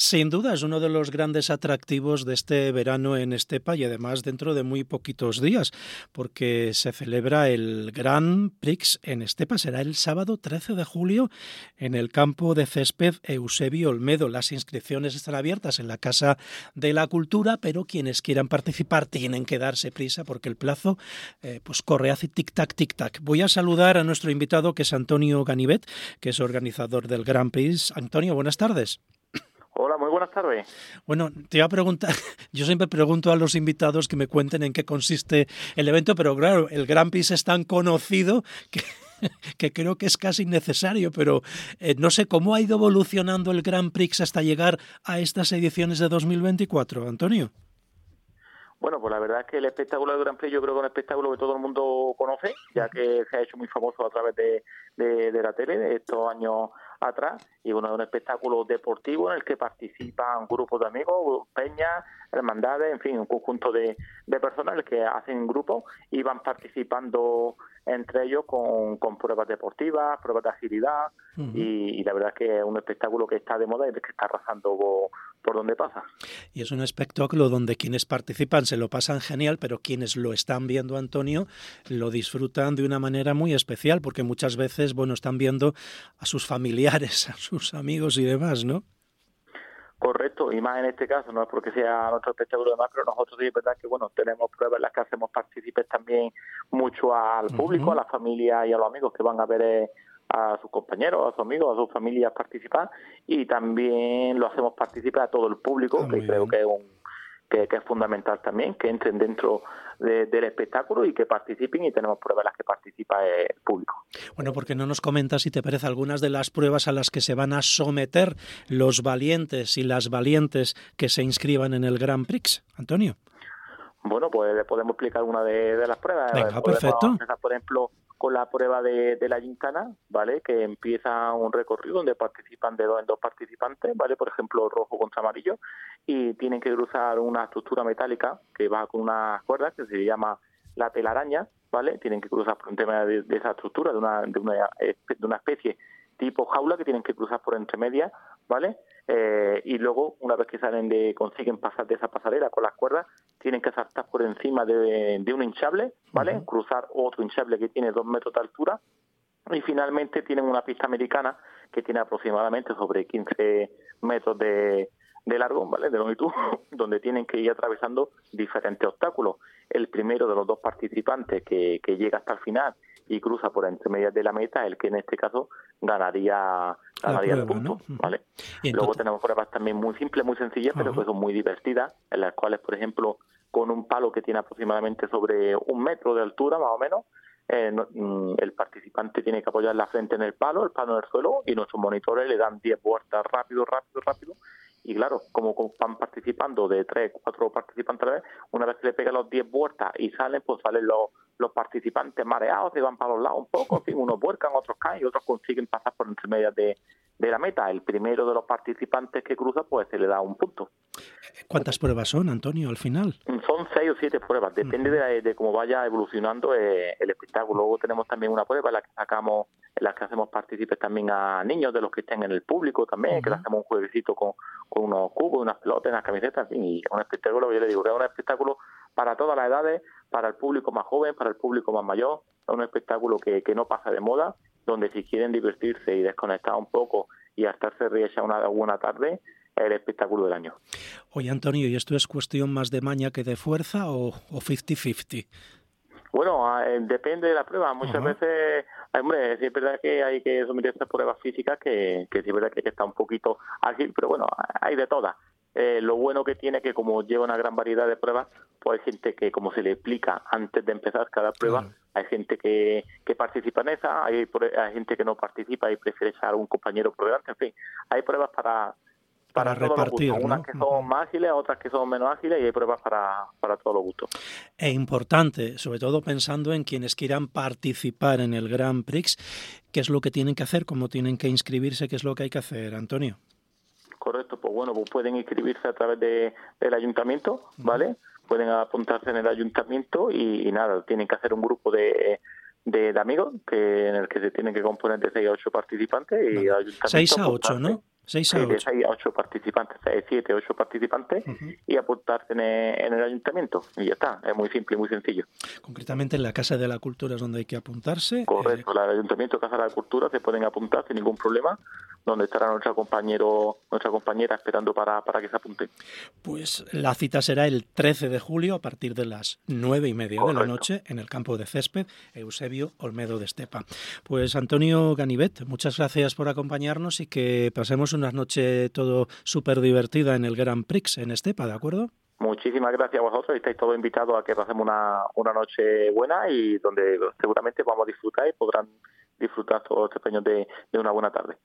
Sin duda es uno de los grandes atractivos de este verano en Estepa y además dentro de muy poquitos días, porque se celebra el Grand Prix en Estepa. Será el sábado 13 de julio en el campo de césped Eusebio Olmedo. Las inscripciones están abiertas en la Casa de la Cultura, pero quienes quieran participar tienen que darse prisa porque el plazo pues corre, hace tic-tac, tic-tac. Voy a saludar a nuestro invitado, que es Antonio Ganivet, que es organizador del Grand Prix. Antonio, buenas tardes. Hola, muy buenas tardes. Bueno, te iba a preguntar, yo siempre pregunto a los invitados que me cuenten en qué consiste el evento, pero claro, el Grand Prix es tan conocido que creo que es casi innecesario, pero no sé cómo ha ido evolucionando el Grand Prix hasta llegar a estas ediciones de 2024, Antonio. Bueno, pues la verdad es que el espectáculo del Grand Prix yo creo que es un espectáculo que todo el mundo conoce, ya que se ha hecho muy famoso a través de la tele de estos años atrás, y bueno, es un espectáculo deportivo en el que participan grupos de amigos, peñas, hermandades, en fin, un conjunto de personas que hacen grupos y van participando entre ellos con pruebas deportivas, pruebas de agilidad, y la verdad es que es un espectáculo que está de moda y que está arrasando por donde pasa. Y es un espectáculo donde quienes participan se lo pasan genial, pero quienes lo están viendo, Antonio, lo disfrutan de una manera muy especial, porque muchas veces, bueno, están viendo a sus familiares, a sus amigos y demás, ¿no? Correcto, y más en este caso, no es porque sea nuestro espectáculo de macro, nosotros sí es verdad que bueno, tenemos pruebas en las que hacemos partícipes también mucho al público, a la familia y a los amigos que van a ver a sus compañeros, a sus amigos, a sus familias participar, y también lo hacemos participar a todo el público, que creo que es fundamental también, que entren dentro del espectáculo y que participen, y tenemos pruebas en las que participa el público. Bueno, porque no nos comentas, si te parece, algunas de las pruebas a las que se van a someter los valientes y las valientes que se inscriban en el Grand Prix, Antonio. Bueno, pues podemos explicar una de las pruebas. Venga, perfecto. Empezar, por ejemplo, con la prueba de la gincana, ¿vale? Que empieza un recorrido donde participan de dos en dos participantes, ¿vale? Por ejemplo, rojo contra amarillo, y tienen que cruzar una estructura metálica que va con unas cuerdas que se llama la telaraña, ¿vale? Tienen que cruzar por un tema de esa estructura, de una especie tipo jaula que tienen que cruzar por entre medias, ¿vale? Y luego, una vez que consiguen pasar de esa pasarela con las cuerdas, tienen que saltar por encima de un hinchable, ¿vale? Cruzar otro hinchable que tiene 2 metros de altura, y finalmente tienen una pista americana que tiene aproximadamente sobre 15 metros de largo, ¿vale? De longitud, donde tienen que ir atravesando diferentes obstáculos. El primero de los dos participantes que llega hasta el final y cruza por entre medias de la meta, el que en este caso ganaría el punto, ¿no? ¿Vale? Luego tenemos pruebas también muy simples, muy sencillas, pero que son muy divertidas, en las cuales, por ejemplo, con un palo que tiene aproximadamente sobre 1 metro de altura, más o menos, el participante tiene que apoyar la frente en el palo en el suelo, y nuestros monitores le dan 10 vueltas rápido, y claro, como van participando de 3, 4 participantes a la vez, una vez que le pegan los 10 vueltas y salen, pues salen los participantes mareados, se van para los lados un poco, en fin, unos vuelcan, otros caen y otros consiguen pasar por entre medias de la meta. El primero de los participantes que cruza, pues se le da un punto. ¿Cuántas pruebas son, Antonio, al final? Son 6 o 7 pruebas, depende de cómo vaya evolucionando el espectáculo. Luego tenemos también una prueba en la que hacemos partícipes también a niños de los que estén en el público también, que le hacemos un jueguecito con unos cubos, unas pelotas, unas camisetas, en fin, y un espectáculo, yo le digo que es un espectáculo para todas las edades, para el público más joven, para el público más mayor. Es un espectáculo que no pasa de moda, donde si quieren divertirse y desconectar un poco y hasta hacerse reír una buena tarde, es el espectáculo del año. Oye, Antonio, ¿y esto es cuestión más de maña que de fuerza o 50-50? Bueno, depende de la prueba. Muchas veces, hombre, sí es verdad que hay que someterse a pruebas físicas, que sí es verdad que está un poquito ágil, pero bueno, hay de todas. Lo bueno que tiene que, como lleva una gran variedad de pruebas, pues hay gente que, como se le explica antes de empezar cada prueba, claro, hay gente que participa en esa, hay gente que no participa y prefiere echar a un compañero por delante, en fin, hay pruebas para repartir, todos los gustos, ¿no? Unas que son más ágiles, otras que son menos ágiles, y hay pruebas para todos los gustos. E importante, sobre todo pensando en quienes quieran participar en el Grand Prix, ¿qué es lo que tienen que hacer? ¿Cómo tienen que inscribirse? ¿Qué es lo que hay que hacer, Antonio? Correcto, pues bueno, pues pueden inscribirse a través del ayuntamiento, ¿vale? Pueden apuntarse en el ayuntamiento y nada, tienen que hacer un grupo de amigos en el que se tienen que componer de 6 a 8 participantes. Y vale. 6 a 8, ¿no? 6 a de 8. 6 a 8 participantes, 7, 8 participantes, y apuntarte en el ayuntamiento. Y ya está, es muy simple y muy sencillo. Concretamente en la Casa de la Cultura es donde hay que apuntarse. Correcto, el ayuntamiento Casa de la Cultura se pueden apuntar sin ningún problema, donde estará nuestra compañera esperando para que se apunten. Pues la cita será el 13 de julio a partir de las 9:30 de la noche en el campo de césped Eusebio Olmedo de Estepa. Pues Antonio Ganivet, muchas gracias por acompañarnos y que pasemos una noche todo súper divertida en el Grand Prix en Estepa, ¿de acuerdo? Muchísimas gracias a vosotros y estáis todos invitados a que pasemos una noche buena y donde seguramente vamos a disfrutar y podrán disfrutar todos los españoles de una buena tarde.